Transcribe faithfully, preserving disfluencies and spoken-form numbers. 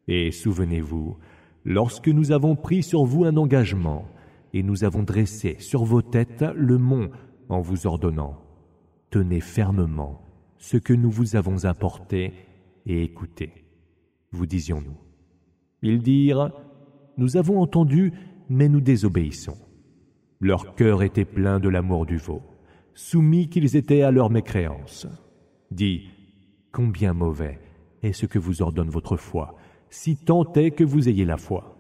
Et souvenez-vous, lorsque nous avons pris sur vous un engagement, et nous avons dressé sur vos têtes le mont en vous ordonnant, tenez fermement ce que nous vous avons apporté et écoutez. Vous disions-nous. Ils dirent, nous avons entendu, mais nous désobéissons. Leur cœur était plein de l'amour du veau, soumis qu'ils étaient à leur mécréance. Dis, combien mauvais est ce que vous ordonne votre foi, si tant est que vous ayez la foi.